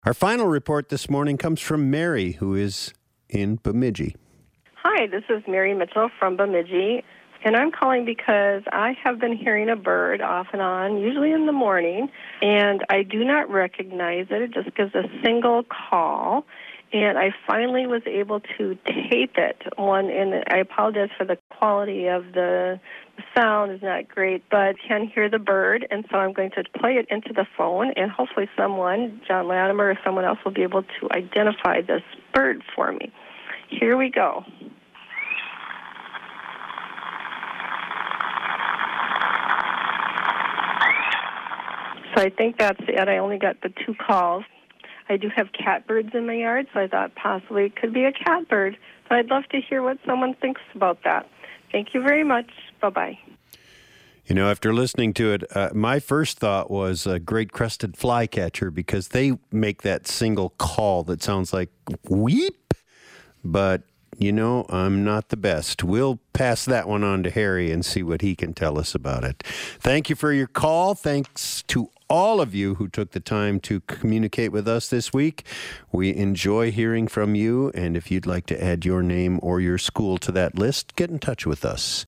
Our final report this morning comes from Mary, who is in Bemidji. Hi, this is Mary Mitchell from Bemidji, and I'm calling because I have been hearing a bird off and on, usually in the morning, and I do not recognize it. It just gives a single call, and I finally was able to tape it. And I apologize for the quality of the sound is not great, but I can hear the bird, and so I'm going to play it into the phone, and hopefully someone, John Latimer or someone else, will be able to identify this bird for me. Here we go. So I think that's it. I only got the 2 calls. I do have catbirds in my yard, so I thought possibly it could be a catbird. But I'd love to hear what someone thinks about that. Thank you very much. Bye-bye. You know, after listening to it, my first thought was a great crested flycatcher because they make that single call that sounds like weep. But, you know, I'm not the best. We'll pass that one on to Harry and see what he can tell us about it. Thank you for your call. Thanks to all of you who took the time to communicate with us this week. We enjoy hearing from you, and if you'd like to add your name or your school to that list, get in touch with us.